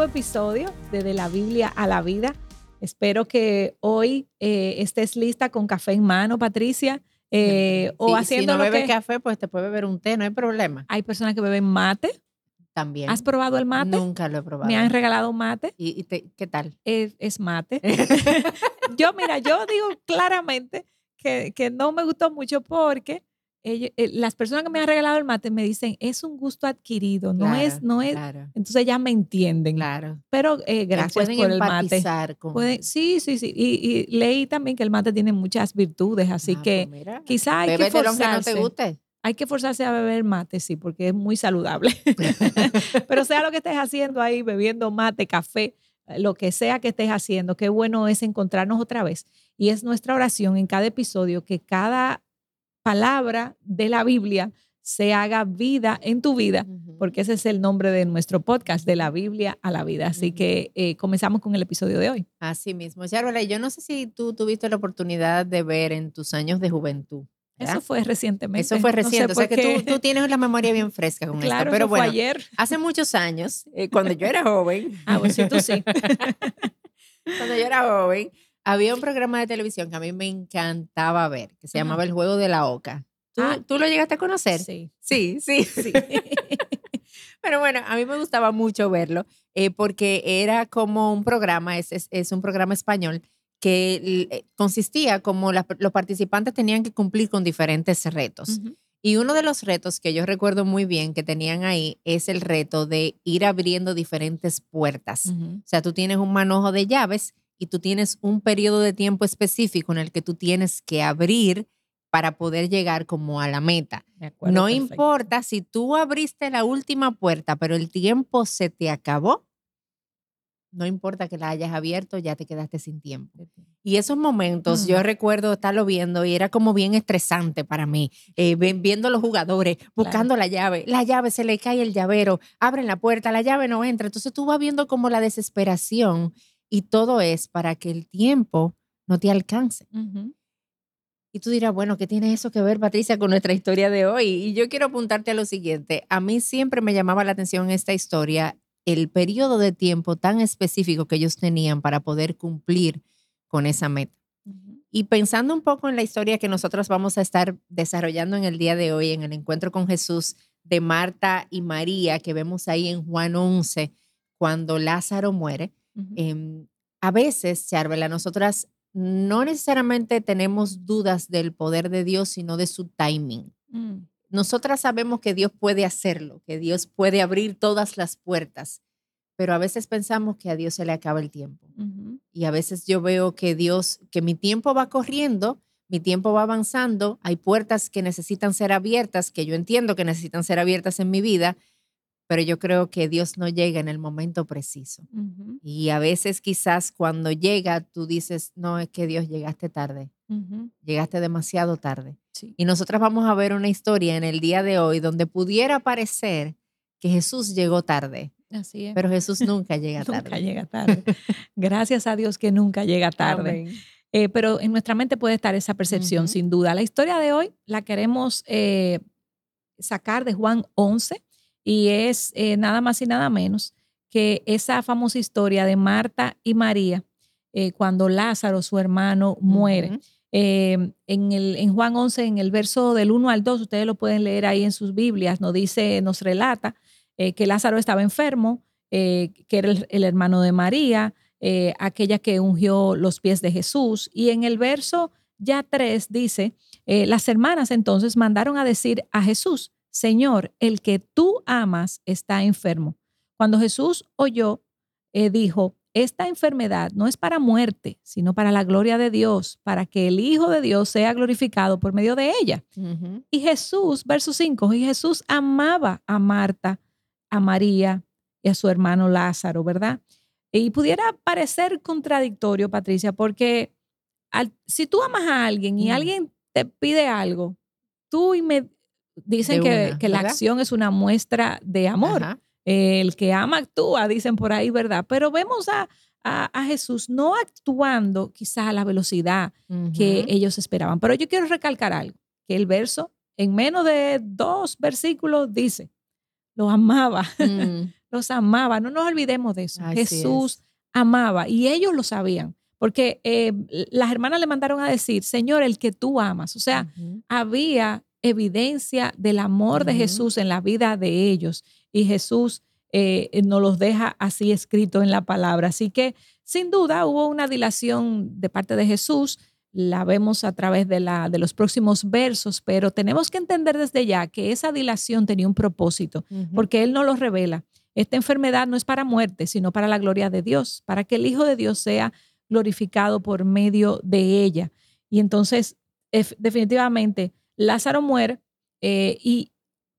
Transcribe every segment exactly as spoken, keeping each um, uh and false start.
episodio de De la Biblia a la Vida. Espero que hoy eh, estés lista con café en mano, Patricia, eh, o sí, haciendo si no lo bebes que... café, pues te puedes beber un té, no hay problema. Hay personas que beben mate. También. ¿Has probado el mate? Nunca lo he probado. Me han regalado mate. ¿Y, y te, qué tal? Es, es mate. yo, mira, yo digo claramente que, que no me gustó mucho porque ellos, eh, las personas que me han regalado el mate me dicen, es un gusto adquirido, no Claro, es, no es. Claro. Entonces ya me entienden. Claro. Pero eh, gracias pueden por el mate. empatizar con... Pueden, sí, sí, sí. Y, y leí también que el mate tiene muchas virtudes, así ah, que pues mira, quizá hay que bébetelo forzarse. aunque no te guste. Hay que forzarse a beber mate, sí, porque es muy saludable. Pero sea lo que estés haciendo ahí, bebiendo mate, café, lo que sea que estés haciendo, qué bueno es encontrarnos otra vez. Y es nuestra oración en cada episodio que cada palabra de la Biblia se haga vida en tu vida, uh-huh. porque ese es el nombre de nuestro podcast, De la Biblia a la Vida. Así uh-huh. que eh, comenzamos con el episodio de hoy. Así mismo. Yarvela, yo no sé si tú tuviste la oportunidad de ver en tus años de juventud. ¿verdad? Eso fue recientemente. Eso fue reciente, no sé o sea que tú, tú tienes la memoria bien fresca con claro, esto. Pero eso bueno, fue ayer. Hace muchos años, eh, cuando yo era joven. ah, pues sí, tú sí. Cuando yo era joven, había un programa de televisión que a mí me encantaba ver, que se Ajá. llamaba El Juego de la Oca. ¿Tú, ah, ¿Tú lo llegaste a conocer? Sí. Sí, sí. sí. Pero bueno, a mí me gustaba mucho verlo eh, porque era como un programa, es, es, es un programa español que consistía como la, los participantes tenían que cumplir con diferentes retos. Uh-huh. Y uno de los retos que yo recuerdo muy bien que tenían ahí es el reto de ir abriendo diferentes puertas. Uh-huh. O sea, tú tienes un manojo de llaves y tú tienes un periodo de tiempo específico en el que tú tienes que abrir para poder llegar como a la meta. Acuerdo, no perfecto. importa si tú abriste la última puerta, pero el tiempo se te acabó. No importa que la hayas abierto, ya te quedaste sin tiempo. Y esos momentos, mm. yo recuerdo estarlo viendo y era como bien estresante para mí, eh, viendo los jugadores, buscando claro. la llave. La llave, se le cae el llavero, abren la puerta, la llave no entra. Entonces tú vas viendo como la desesperación y todo es para que el tiempo no te alcance. Uh-huh. Y tú dirás, bueno, ¿qué tiene eso que ver, Patricia, con nuestra historia de hoy? Y yo quiero apuntarte a lo siguiente. A mí siempre me llamaba la atención esta historia, el periodo de tiempo tan específico que ellos tenían para poder cumplir con esa meta. Uh-huh. Y pensando un poco en la historia que nosotros vamos a estar desarrollando en el día de hoy, en el encuentro con Jesús de Marta y María, que vemos ahí en Juan once, cuando Lázaro muere, uh-huh. eh, a veces, Yarvela, nosotras no necesariamente tenemos dudas del poder de Dios, sino de su timing. Uh-huh. Nosotras sabemos que Dios puede hacerlo, que Dios puede abrir todas las puertas, pero a veces pensamos que a Dios se le acaba el tiempo. Uh-huh. Y a veces yo veo que Dios, que mi tiempo va corriendo, mi tiempo va avanzando, hay puertas que necesitan ser abiertas, que yo entiendo que necesitan ser abiertas en mi vida, pero yo creo que Dios no llega en el momento preciso. Uh-huh. Y a veces quizás cuando llega, tú dices, no, es que Dios llegaste tarde. Uh-huh. Llegaste demasiado tarde. Sí. Y nosotras vamos a ver una historia en el día de hoy donde pudiera parecer que Jesús llegó tarde. Así es. Pero Jesús nunca llega tarde. Nunca llega tarde. Gracias a Dios que nunca llega tarde. Eh, pero en nuestra mente puede estar esa percepción, uh-huh. sin duda. La historia de hoy la queremos eh, sacar de Juan once y es eh, nada más y nada menos que esa famosa historia de Marta y María eh, cuando Lázaro, su hermano, muere. Uh-huh. Eh, en, el, en Juan once, en el verso del uno al dos, ustedes lo pueden leer ahí en sus Biblias, nos dice, nos relata eh, que Lázaro estaba enfermo, eh, que era el, el hermano de María, eh, aquella que ungió los pies de Jesús. Y en el verso ya tres dice, eh, las hermanas entonces mandaron a decir a Jesús, Señor, el que tú amas está enfermo. Cuando Jesús oyó, eh, dijo, esta enfermedad no es para muerte, sino para la gloria de Dios, para que el Hijo de Dios sea glorificado por medio de ella. Uh-huh. Y Jesús, verso cinco, y Jesús amaba a Marta, a María y a su hermano Lázaro, ¿verdad? Y pudiera parecer contradictorio, Patricia, porque al, si tú amas a alguien y uh-huh. alguien te pide algo, tú y me dicen que, una, que la acción es una muestra de amor. Ajá. El que ama actúa, dicen por ahí, ¿verdad? Pero vemos a, a, a Jesús no actuando quizás a la velocidad uh-huh. que ellos esperaban. Pero yo quiero recalcar algo, que el verso, en menos de dos versículos, dice, lo amaba, mm. los amaba. No nos olvidemos de eso. Así Jesús es. amaba y ellos lo sabían. Porque eh, las hermanas le mandaron a decir, Señor, el que tú amas. O sea, Uh-huh. había evidencia del amor de Uh-huh. Jesús en la vida de ellos. Y Jesús eh, nos los deja así escrito en la palabra. Así que, sin duda, hubo una dilación de parte de Jesús. La vemos a través de, la, de los próximos versos, pero tenemos que entender desde ya que esa dilación tenía un propósito, Uh-huh. porque Él nos lo revela. Esta enfermedad no es para muerte, sino para la gloria de Dios, para que el Hijo de Dios sea glorificado por medio de ella. Y entonces, definitivamente, Lázaro muere eh, y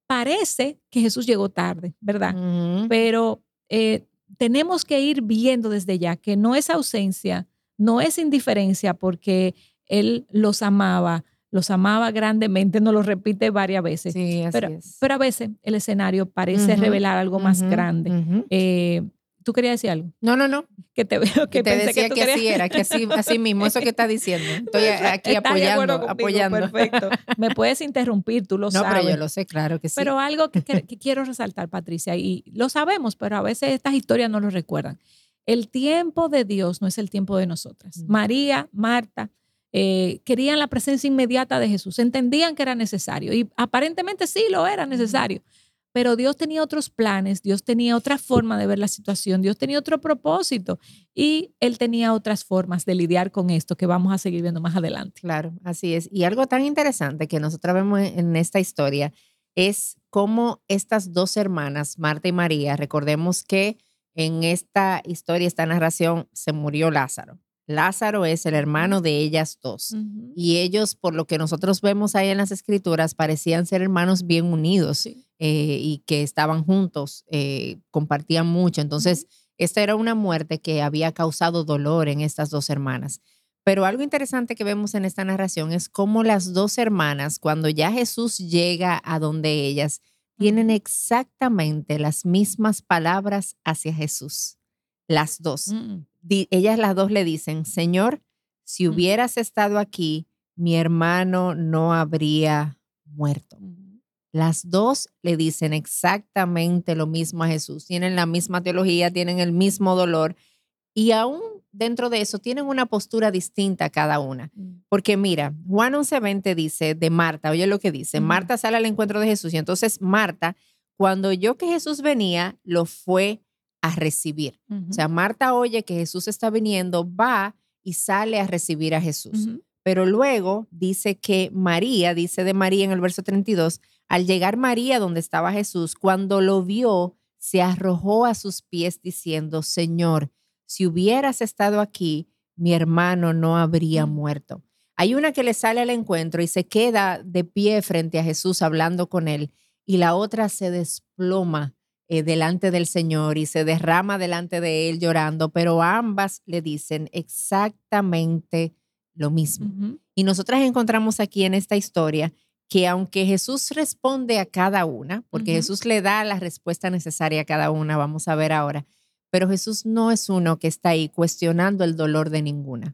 parece que Jesús llegó tarde, ¿verdad? Uh-huh. Pero eh, tenemos que ir viendo desde ya que no es ausencia, no es indiferencia, porque Él los amaba, los amaba grandemente, nos lo repite varias veces. Sí, así pero, es. pero a veces el escenario parece Uh-huh. revelar algo más Uh-huh. grande. Uh-huh. Eh, ¿Tú querías decir algo? No, no, no. Que te veo que te pensé decía que tú que querías... así era, que así, así mismo, eso que estás diciendo. Estoy aquí ¿Estás de acuerdo apoyando, conmigo? apoyando. Perfecto. Me puedes interrumpir, tú lo No, sabes. pero yo lo sé, claro que sí. Pero algo que, que, que quiero resaltar, Patricia, y lo sabemos, pero a veces estas historias no lo recuerdan. El tiempo de Dios no es el tiempo de nosotras. Mm. María, Marta, eh, querían la presencia inmediata de Jesús, entendían que era necesario y aparentemente sí lo era necesario. Mm. Pero Dios tenía otros planes, Dios tenía otra forma de ver la situación, Dios tenía otro propósito y Él tenía otras formas de lidiar con esto que vamos a seguir viendo más adelante. Claro, así es. Y algo tan interesante que nosotros vemos en esta historia es cómo estas dos hermanas, Marta y María, recordemos que en esta historia, esta narración, se murió Lázaro. Lázaro es el hermano de ellas dos. Uh-huh. Y ellos, por lo que nosotros vemos ahí en las escrituras, parecían ser hermanos bien unidos. Sí. Eh, y que estaban juntos, eh, compartían mucho. Entonces, uh-huh. esta era una muerte que había causado dolor en estas dos hermanas. Pero algo interesante que vemos en esta narración es cómo las dos hermanas, cuando ya Jesús llega a donde ellas, uh-huh. tienen exactamente las mismas palabras hacia Jesús. Las dos. Uh-huh. Di- ellas las dos le dicen, Señor, si hubieras uh-huh. estado aquí, mi hermano no habría muerto. Uh-huh. Las dos le dicen exactamente lo mismo a Jesús. Tienen la misma teología, tienen el mismo dolor y aún dentro de eso tienen una postura distinta cada una. Porque mira, Juan once veinte dice de Marta, oye lo que dice, uh-huh. Marta sale al encuentro de Jesús y entonces Marta, cuando oyó que Jesús venía, lo fue a recibir. Uh-huh. O sea, Marta oye que Jesús está viniendo, va y sale a recibir a Jesús. Uh-huh. Pero luego dice que María, dice de María en el verso treinta y dos, al llegar María donde estaba Jesús, cuando lo vio, se arrojó a sus pies diciendo, Señor, si hubieras estado aquí, mi hermano no habría muerto. Hay una que le sale al encuentro y se queda de pie frente a Jesús hablando con él y la otra se desploma eh, delante del Señor y se derrama delante de él llorando, pero ambas le dicen exactamente lo mismo. Uh-huh. Y nosotras encontramos aquí en esta historia que aunque Jesús responde a cada una, porque uh-huh. Jesús le da la respuesta necesaria a cada una, vamos a ver ahora, pero Jesús no es uno que está ahí cuestionando el dolor de ninguna.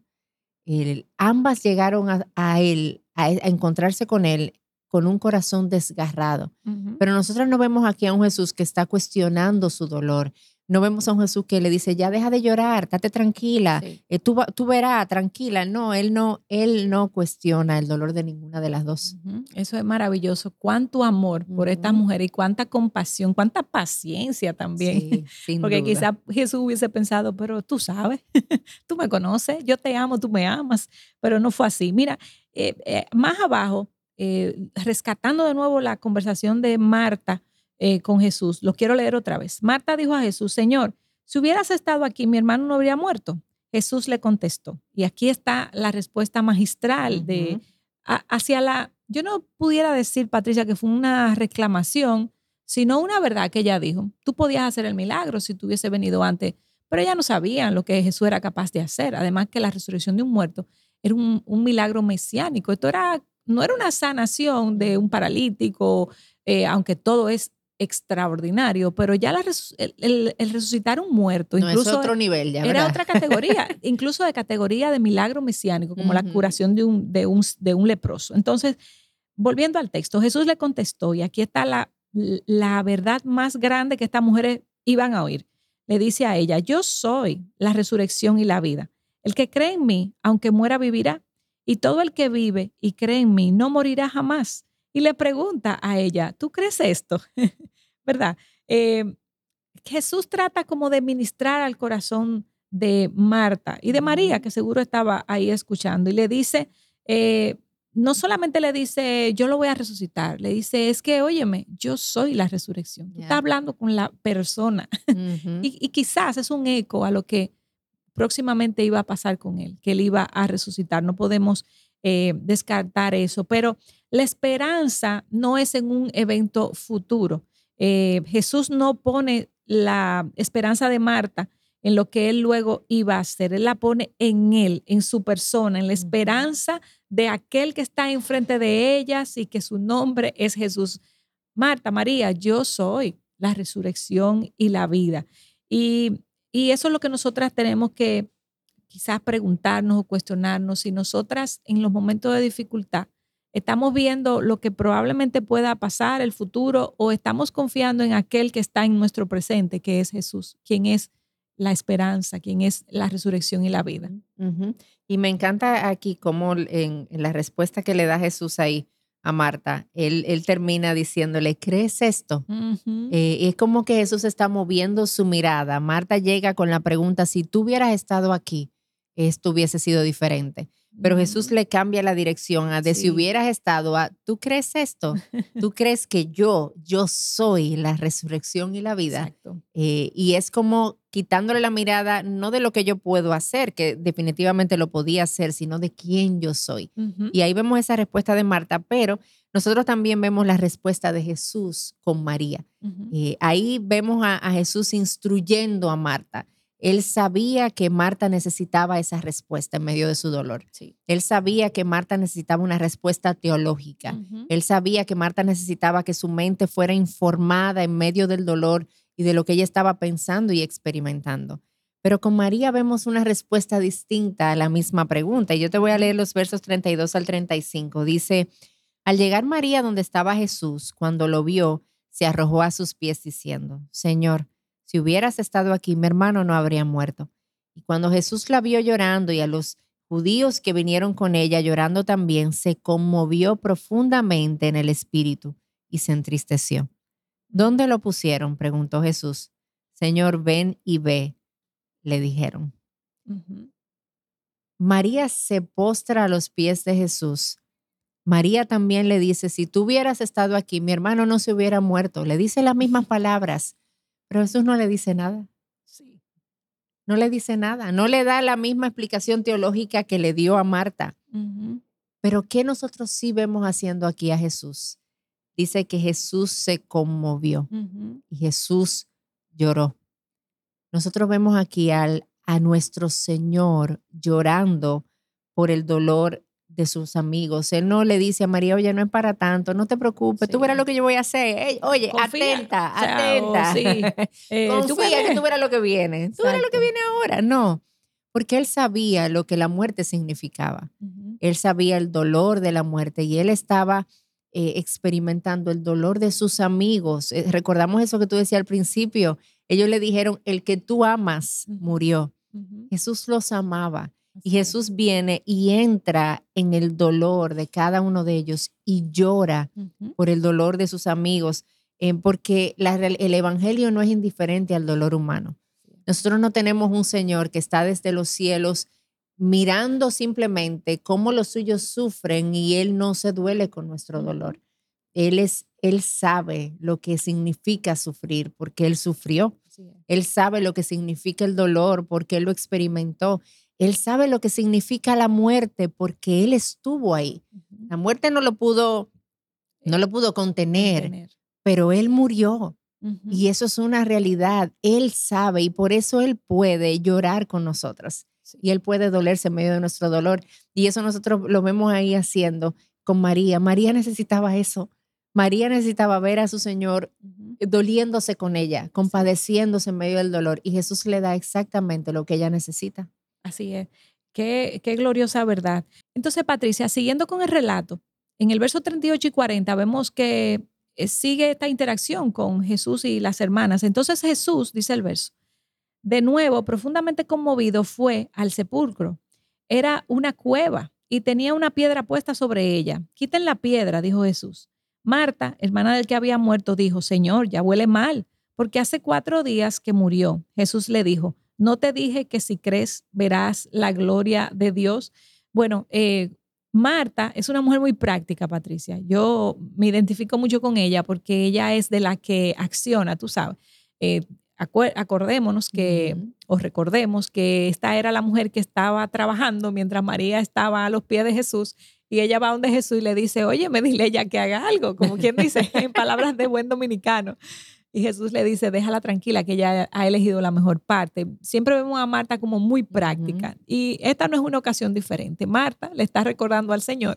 El, ambas llegaron a, a él, a, a encontrarse con él con un corazón desgarrado. Uh-huh. Pero nosotros no vemos aquí a un Jesús que está cuestionando su dolor. No vemos a un Jesús que le dice, ya deja de llorar, estate tranquila, sí. eh, tú, tú verás, tranquila. No, él no, él no cuestiona el dolor de ninguna de las dos. Uh-huh. Eso es maravilloso. Cuánto amor por uh-huh. esta mujer y cuánta compasión, cuánta paciencia también. Sí, sin Porque duda. quizás Jesús hubiese pensado, pero tú sabes, tú me conoces, yo te amo, tú me amas, pero no fue así. Mira, eh, eh, más abajo, eh, rescatando de nuevo la conversación de Marta, Eh, con Jesús. Lo quiero leer otra vez. Marta dijo a Jesús, Señor, si hubieras estado aquí, mi hermano no habría muerto. Jesús le contestó. Y aquí está la respuesta magistral uh-huh. de a, hacia la, yo no pudiera decir, Patricia, que fue una reclamación, sino una verdad que ella dijo. Tú podías hacer el milagro si tú hubiese venido antes, pero ella no sabía lo que Jesús era capaz de hacer. Además que la resurrección de un muerto era un, un milagro mesiánico. Esto era, no era una sanación de un paralítico, eh, aunque todo es extraordinario, pero ya la, el, el, el resucitar un muerto no incluso es otro nivel ya, era ¿verdad? otra categoría, incluso de categoría de milagro mesiánico, como uh-huh. la curación de un, de, un, de un leproso. Entonces, volviendo al texto, Jesús le contestó, y aquí está la, la verdad más grande que estas mujeres iban a oír. Le dice a ella, yo soy la resurrección y la vida. El que cree en mí, aunque muera, vivirá. Y todo el que vive y cree en mí no morirá jamás. Y le pregunta a ella, ¿tú crees esto? ¿Verdad? Eh, Jesús trata como de ministrar al corazón de Marta y de María, que seguro estaba ahí escuchando, y le dice, eh, no solamente le dice, yo lo voy a resucitar, le dice, es que, óyeme, yo soy la resurrección. Tú Yeah. estás hablando con la persona. Uh-huh. y, y quizás es un eco a lo que próximamente iba a pasar con él, que él iba a resucitar. No podemos eh, descartar eso, pero la esperanza no es en un evento futuro. Eh, Jesús no pone la esperanza de Marta en lo que él luego iba a hacer. Él la pone en él, en su persona, en la esperanza de aquel que está enfrente de ellas y que su nombre es Jesús. Marta, María, yo soy la resurrección y la vida. Y, y eso es lo que nosotras tenemos que quizás preguntarnos o cuestionarnos si nosotras en los momentos de dificultad estamos viendo lo que probablemente pueda pasar, el futuro, o estamos confiando en aquel que está en nuestro presente, que es Jesús, quien es la esperanza, quien es la resurrección y la vida. Uh-huh. Y me encanta aquí cómo en, en la respuesta que le da Jesús ahí a Marta, él, él termina diciéndole, ¿crees esto? Uh-huh. Eh, es como que Jesús está moviendo su mirada. Marta llega con la pregunta, si tú hubieras estado aquí, esto hubiese sido diferente. Pero Jesús le cambia la dirección a de sí. Si hubieras estado a, ¿tú crees esto? ¿Tú crees que yo, yo soy la resurrección y la vida? Exacto. Eh, y es como quitándole la mirada, no de lo que yo puedo hacer, que definitivamente lo podía hacer, sino de quién yo soy. Uh-huh. Y ahí vemos esa respuesta de Marta, pero nosotros también vemos la respuesta de Jesús con María. Uh-huh. Eh, ahí vemos a, a Jesús instruyendo a Marta. Él sabía que Marta necesitaba esa respuesta en medio de su dolor. Sí. Él sabía que Marta necesitaba una respuesta teológica. Uh-huh. Él sabía que Marta necesitaba que su mente fuera informada en medio del dolor y de lo que ella estaba pensando y experimentando. Pero con María vemos una respuesta distinta a la misma pregunta. Y yo te voy a leer los versos treinta y dos al treinta y cinco. Dice, al llegar María donde estaba Jesús, cuando lo vio, se arrojó a sus pies diciendo, Señor, si hubieras estado aquí, mi hermano no habría muerto. Y cuando Jesús la vio llorando y a los judíos que vinieron con ella llorando también, se conmovió profundamente en el espíritu y se entristeció. ¿Dónde lo pusieron?, preguntó Jesús. Señor, ven y ve, le dijeron. Uh-huh. María se postra a los pies de Jesús. María también le dice, si tú hubieras estado aquí, mi hermano no se hubiera muerto. Le dice las mismas palabras. Pero Jesús no le dice nada. Sí. No le dice nada. No le da la misma explicación teológica que le dio a Marta. Uh-huh. Pero ¿qué nosotros sí vemos haciendo aquí a Jesús? Dice que Jesús se conmovió Uh-huh. y Jesús lloró. Nosotros vemos aquí al, a nuestro Señor llorando por el dolor de sus amigos. Él no le dice a María, oye, no es para tanto, no te preocupes, Sí. tú verás lo que yo voy a hacer. Hey, oye, Confía. atenta, O sea, atenta. oh, sí. Eh, tú Confía verás. que tú verás lo que viene. Tú verás lo que viene ahora. No, porque él sabía lo que la muerte significaba. Uh-huh. Él sabía el dolor de la muerte y él estaba eh, experimentando el dolor de sus amigos. Eh, recordamos eso que tú decías al principio. Ellos le dijeron, el que tú amas Uh-huh. murió. Uh-huh. Jesús los amaba. Y Así es. Jesús viene y entra en el dolor de cada uno de ellos y llora Uh-huh. por el dolor de sus amigos, eh, porque la, el evangelio no es indiferente al dolor humano. Nosotros no tenemos un Señor que está desde los cielos mirando simplemente cómo los suyos sufren y Él no se duele con nuestro Uh-huh. dolor. Él, es, él sabe lo que significa sufrir porque Él sufrió. Así es. Él sabe lo que significa el dolor porque Él lo experimentó. Él sabe lo que significa la muerte porque Él estuvo ahí. Uh-huh. La muerte no lo pudo, no lo pudo contener, Contener. pero Él murió. Uh-huh. Y eso es una realidad. Él sabe y por eso Él puede llorar con nosotras. Sí. Y Él puede dolerse en medio de nuestro dolor. Y eso nosotros lo vemos ahí haciendo con María. María necesitaba eso. María necesitaba ver a su Señor Uh-huh. doliéndose con ella, compadeciéndose en medio del dolor. Y Jesús le da exactamente lo que ella necesita. Así es. Qué, qué gloriosa verdad. Entonces, Patricia, siguiendo con el relato, en el verso treinta y ocho y cuarenta vemos que eh, sigue esta interacción con Jesús y las hermanas. Entonces Jesús, dice el verso, de nuevo, profundamente conmovido, fue al sepulcro. Era una cueva y tenía una piedra puesta sobre ella. Quiten la piedra, dijo Jesús. Marta, hermana del que había muerto, dijo, Señor, ya huele mal, porque hace cuatro días que murió. Jesús le dijo, ¿no te dije que si crees verás la gloria de Dios? Bueno, eh, Marta es una mujer muy práctica, Patricia. Yo me identifico mucho con ella porque ella es de la que acciona, tú sabes. Eh, acordémonos que, uh-huh. o recordemos que esta era la mujer que estaba trabajando mientras María estaba a los pies de Jesús y ella va donde Jesús y le dice, oye, me dile ella que haga algo, como quien dice, en palabras de buen dominicano. Y Jesús le dice, déjala tranquila, que ella ha elegido la mejor parte. Siempre vemos a Marta como muy práctica. Uh-huh. Y esta no es una ocasión diferente. Marta le está recordando al Señor,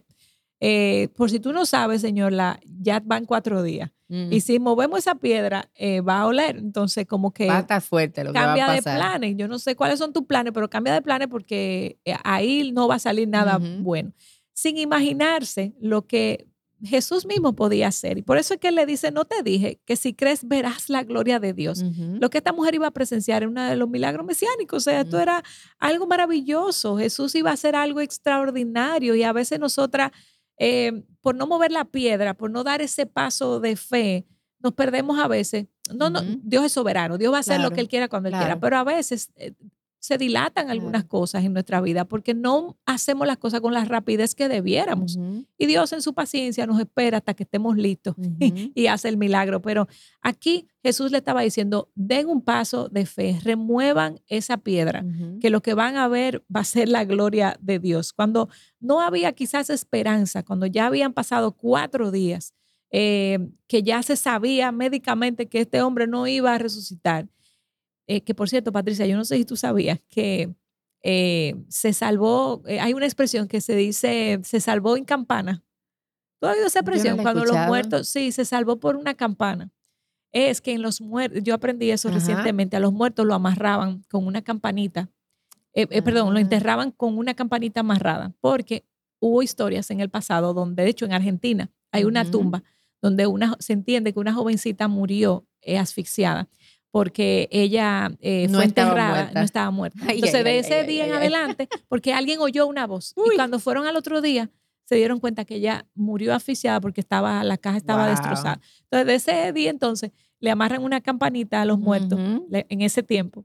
eh, por si tú no sabes, Señor, la, ya van cuatro días. Uh-huh. Y si movemos esa piedra, eh, va a oler. Entonces, como que va a estar fuerte lo que va a cambia pasar. de planes. Yo no sé cuáles son tus planes, pero cambia de planes porque ahí no va a salir nada uh-huh. bueno. Sin imaginarse lo que Jesús mismo podía hacer. Y por eso es que él le dice, no te dije que si crees verás la gloria de Dios. Uh-huh. Lo que esta mujer iba a presenciar era uno de los milagros mesiánicos. O sea, uh-huh. esto era algo maravilloso. Jesús iba a hacer algo extraordinario y a veces nosotras, eh, por no mover la piedra, por no dar ese paso de fe, nos perdemos a veces. No, uh-huh. no, Dios es soberano. Dios va a hacer claro, lo que Él quiera cuando claro. Él quiera. Pero a veces eh, se dilatan algunas claro. cosas en nuestra vida porque no hacemos las cosas con la rapidez que debiéramos. Uh-huh. Y Dios en su paciencia nos espera hasta que estemos listos uh-huh. y, y hace el milagro. Pero aquí Jesús le estaba diciendo, den un paso de fe, remuevan esa piedra, uh-huh. que lo que van a ver va a ser la gloria de Dios. Cuando no había quizás esperanza, cuando ya habían pasado cuatro días, eh, que ya se sabía médicamente que este hombre no iba a resucitar. Eh, que por cierto, Patricia, yo no sé si tú sabías que eh, se salvó, eh, hay una expresión que se dice, se salvó en campana. ¿Tú has oído esa expresión? No Cuando los muertos, sí, se salvó por una campana. Es que en los muertos, yo aprendí eso Ajá. recientemente, a los muertos lo amarraban con una campanita, eh, eh, perdón, lo enterraban con una campanita amarrada, porque hubo historias en el pasado donde, de hecho, en Argentina hay una uh-huh. tumba donde una, se entiende que una jovencita murió eh, asfixiada porque ella eh, no fue estaba enterrada, muerta. no estaba muerta. Ay, Entonces, ay, de ay, ese ay, día ay, en ay. adelante, porque alguien oyó una voz Uy. y cuando fueron al otro día, se dieron cuenta que ella murió asfixiada porque estaba, la caja estaba wow. destrozada. Entonces, de ese día entonces, le amarran una campanita a los muertos uh-huh. le, en ese tiempo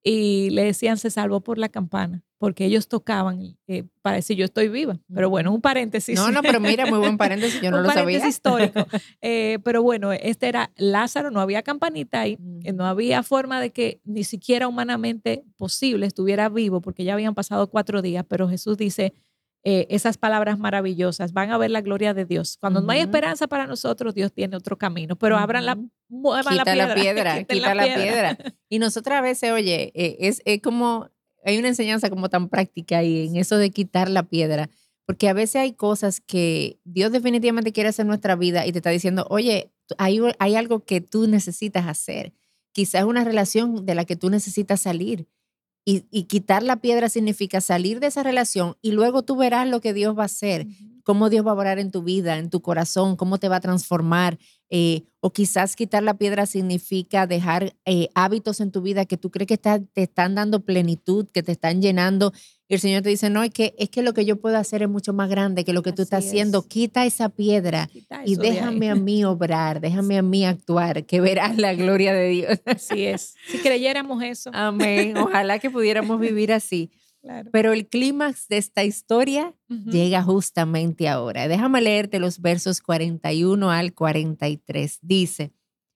y le decían, se salvó por la campana, porque ellos tocaban eh, para decir, yo estoy viva. Pero bueno, un paréntesis. No, no, pero mira, muy buen paréntesis, yo no lo sabía. Un paréntesis histórico. Eh, pero bueno, este era Lázaro, no había campanita ahí, uh-huh. no había forma de que ni siquiera humanamente posible estuviera vivo, porque ya habían pasado cuatro días, pero Jesús dice eh, esas palabras maravillosas, van a ver la gloria de Dios. Cuando uh-huh. no hay esperanza para nosotros, Dios tiene otro camino, pero uh-huh. abran la, muevan quita la piedra. la piedra, quita la, la piedra. piedra. Y nosotras a veces, oye, eh, es, es como, hay una enseñanza como tan práctica ahí en eso de quitar la piedra, porque a veces hay cosas que Dios definitivamente quiere hacer en nuestra vida y te está diciendo, oye, hay, hay algo que tú necesitas hacer. Quizás una relación de la que tú necesitas salir. Y, y quitar la piedra significa salir de esa relación y luego tú verás lo que Dios va a hacer, uh-huh. cómo Dios va a obrar en tu vida, en tu corazón, cómo te va a transformar. Eh, o quizás quitar la piedra significa dejar eh, hábitos en tu vida que tú crees que está, te están dando plenitud, que te están llenando. Y el Señor te dice, no, es que, es que lo que yo puedo hacer es mucho más grande que lo que Así tú estás es. haciendo. Quita esa piedra Quita y déjame de a mí obrar, déjame a mí actuar, que verás la gloria de Dios. Así es. Si creyéramos eso. Amén. Ojalá que pudiéramos vivir así. Claro. Pero el clímax de esta historia uh-huh. llega justamente ahora. Déjame leerte los versos cuarenta y uno al cuarenta y tres. Dice,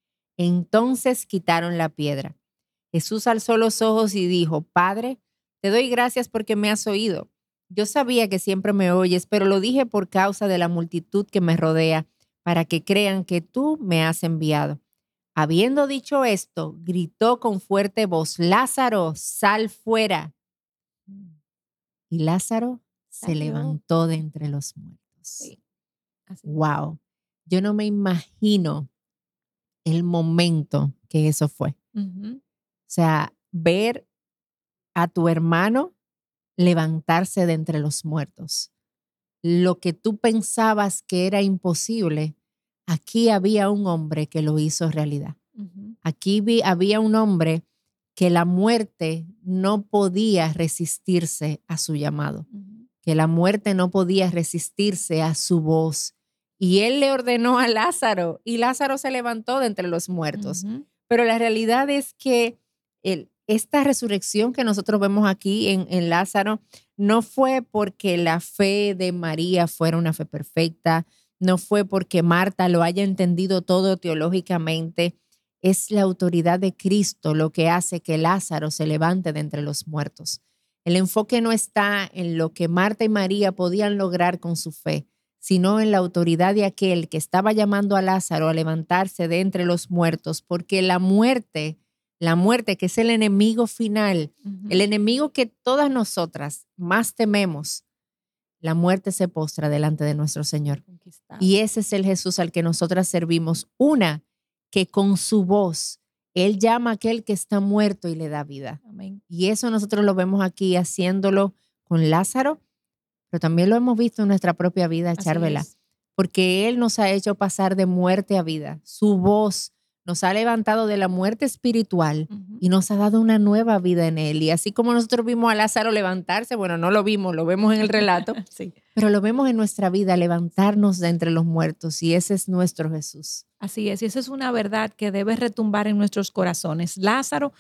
entonces quitaron la piedra. Jesús alzó los ojos y dijo, Padre, te doy gracias porque me has oído. Yo sabía que siempre me oyes, pero lo dije por causa de la multitud que me rodea, para que crean que tú me has enviado. Habiendo dicho esto, gritó con fuerte voz, Lázaro, sal fuera. Y Lázaro se levantó de entre los muertos. Sí. Así wow. Yo no me imagino el momento que eso fue. Uh-huh. O sea, ver a tu hermano levantarse de entre los muertos. Lo que tú pensabas que era imposible, aquí había un hombre que lo hizo realidad. Uh-huh. Aquí vi, había un hombre que la muerte no podía resistirse a su llamado, uh-huh. que la muerte no podía resistirse a su voz. Y él le ordenó a Lázaro y Lázaro se levantó de entre los muertos. Uh-huh. Pero la realidad es que el, esta resurrección que nosotros vemos aquí en, en Lázaro no fue porque la fe de María fuera una fe perfecta, no fue porque Marta lo haya entendido todo teológicamente. Es la autoridad de Cristo lo que hace que Lázaro se levante de entre los muertos. El enfoque no está en lo que Marta y María podían lograr con su fe, sino en la autoridad de aquel que estaba llamando a Lázaro a levantarse de entre los muertos, porque la muerte, la muerte que es el enemigo final, uh-huh. el enemigo que todas nosotras más tememos, la muerte se postra delante de nuestro Señor. Conquistado. Y ese es el Jesús al que nosotras servimos. Una, que con su voz, Él llama a aquel que está muerto y le da vida. Amén. Y eso nosotros lo vemos aquí haciéndolo con Lázaro, pero también lo hemos visto en nuestra propia vida, Charvela, porque Él nos ha hecho pasar de muerte a vida. Su voz nos ha levantado de la muerte espiritual uh-huh. y nos ha dado una nueva vida en Él. Y así como nosotros vimos a Lázaro levantarse, bueno, no lo vimos, lo vemos en el relato, sí. pero lo vemos en nuestra vida, levantarnos de entre los muertos, y ese es nuestro Jesús. Así es, y esa es una verdad que debe retumbar en nuestros corazones. Lázaro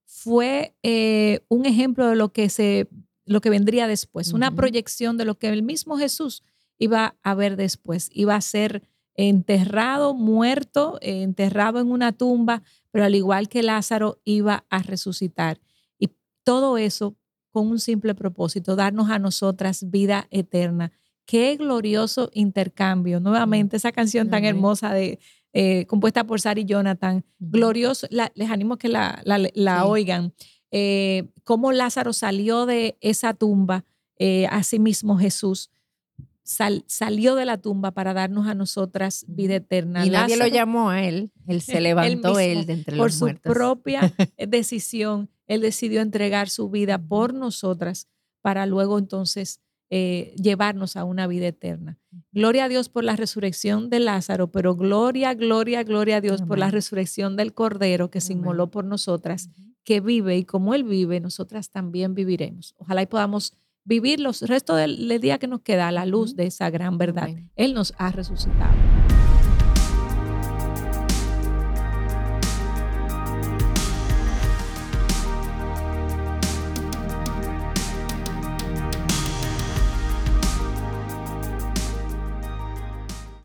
fue eh, un ejemplo de lo que, se, lo que vendría después, uh-huh. una proyección de lo que el mismo Jesús iba a ver después, iba a ser enterrado, muerto, enterrado en una tumba, pero al igual que Lázaro iba a resucitar. Y todo eso con un simple propósito, darnos a nosotras vida eterna. Qué glorioso intercambio. Nuevamente, esa canción tan hermosa de, eh, compuesta por Sara y Jonathan, glorioso. La, les animo a que la, la, la sí. oigan. Eh, cómo Lázaro salió de esa tumba, eh, asimismo Jesús Sal, salió de la tumba para darnos a nosotras vida eterna. Y nadie Lázaro, lo llamó a él, él se levantó él, mismo, él de entre los muertos. Por su propia decisión, él decidió entregar su vida por nosotras para luego entonces eh, llevarnos a una vida eterna. Gloria a Dios por la resurrección de Lázaro, pero gloria, gloria, gloria a Dios Amén. Por la resurrección del Cordero que Amén. Se inmoló por nosotras, Amén. Que vive, y como Él vive, nosotras también viviremos. Ojalá y podamos vivir los restos del, del día que nos queda a la luz de esa gran verdad. Amén. Él nos ha resucitado.